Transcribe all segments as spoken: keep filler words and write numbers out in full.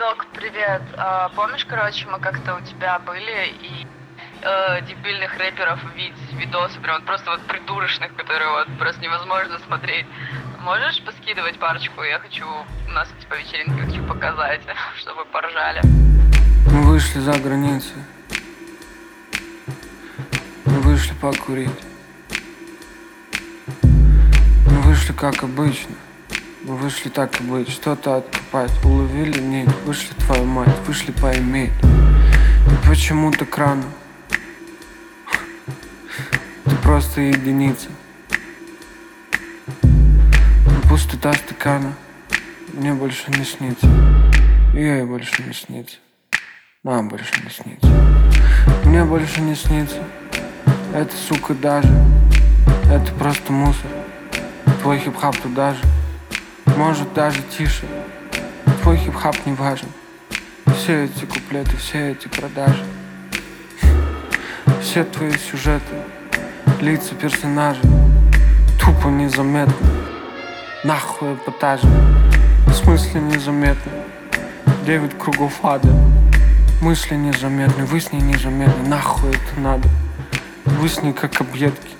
Док, привет. А, помнишь, короче, мы как-то у тебя были и э, дебильных рэперов видеть видосы, прям вот просто вот придурочных, которые вот просто невозможно смотреть. Можешь поскидывать парочку? Я хочу, у нас типа вечеринки хочу показать, чтобы поржали. Мы вышли за границу. Мы вышли покурить. Мы вышли как обычно. Мы вышли так и быть, что-то откопать. Уловили нить, вышли твою мать, вышли поиметь. И почему так рано? Ты просто единица. Пустота стакана мне больше не снится. Ей больше не снится. Нам больше не снится. Мне больше не снится. Это, сука, даже. Это просто мусор. Твой хип-хап туда же. Может даже тише. Твой хип-хап не важен. Все эти куплеты, все эти продажи. Все твои сюжеты, лица персонажей тупо незаметно. Нахуй эпатажи. В смысле незаметно. Девять кругов ада. Мысли незаметны, вы с ней незаметны. Нахуй это надо. Вы с ней как объедки.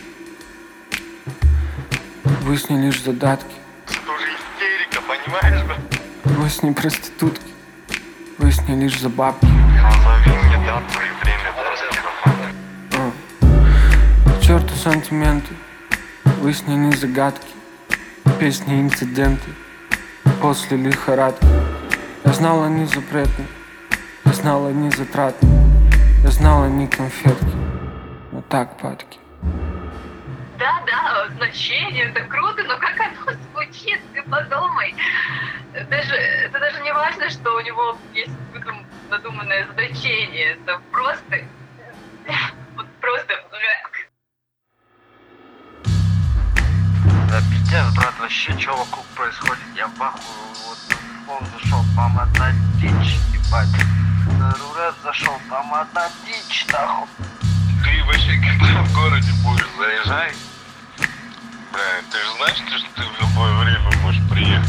Вы с ней лишь задатки. Это уже истерика, понимаешь, бля? Вы с ней проститутки. Вы с ней лишь за бабки. Назови мне дату и время а. К черту сантименты. Вы с ней не загадки. Песни инциденты. После лихорадки. Я знал, они запретны. Я знал, они затратны. Я знал, они конфетки. Но так, падки. Да, да, значение, это круто, но как оно звучит, ты подумай. Даже, это даже не важно, что у него есть выдум, надуманное значение. Это просто... Вот просто... Да пиздец, брат, вообще, что вокруг происходит? Я в ахуе, вот он зашел, там одна дичь, ебать. Рурет зашел, там одна дичь, нахуй. Ты вообще, когда в городе будешь, заезжай. Бля, ты же знаешь, что ты в любое время можешь приехать.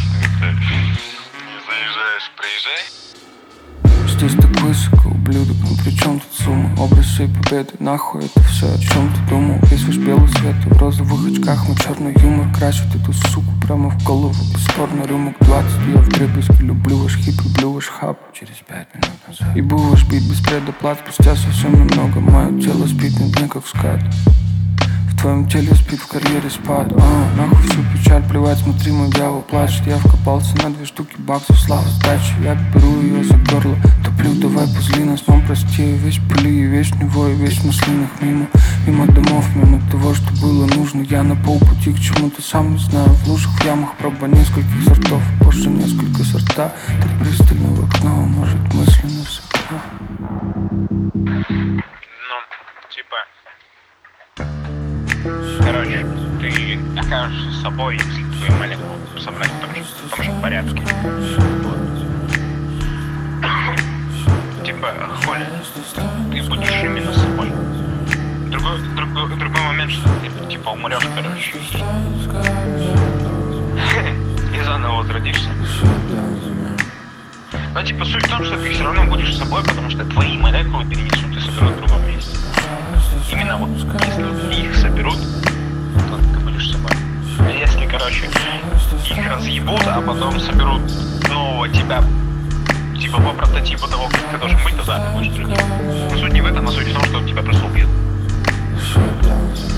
Не заезжаешь, приезжай. Здесь так высоко, ублюдок, ну при чем тут сумма? Образ всей победы, нахуй это все, о чем ты думал? Весь ваш белый свет, в розовых очках мой черный юмор красит эту суку прямо в голову. Бесспорно рюмок двадцать, я в дребезги люблю ваш хип, люблю ваш хаб. Через пять минут назад ебу ваш бит без предоплат, спустя совсем немного. Мое тело спит на дне, как скат. В твоем теле спит, в карьере спад. А, нахуй всю печаль, плевать, смотри, мой дьявол плачет. Я вкопался на две штуки баксов, слава сдачи. Я беру ее за горло, топлю, давай пузли нас, мам, прости. Весь пыли, и весь него, и весь мысленных. Мимо, мимо домов, мимо того, что было нужно. Я на полпути к чему-то сам не знаю. В лужах, в ямах, проба нескольких сортов. Позже несколько сорта. Так пристально в окно, может мысленно всегда. Ну, типа... Короче, ты окажешься собой, если твою молекулу собрать в том же, в том же порядке. Типа, хули, ты будешь именно собой. Другой, другой, другой момент, что ты типа умрешь, короче. И заново возродишься. Но типа суть в том, что ты все равно будешь собой, потому что твои молекулы перенесут и соберут в другом месте. Именно вот, если их соберут, то ты будешь собой. А если, короче, их разъебут, а потом соберут нового тебя, типа по прототипу того, как ты должен быть, то да, ты будешь другим. Но суть не в этом, а суть в том, что тебя просто убьют.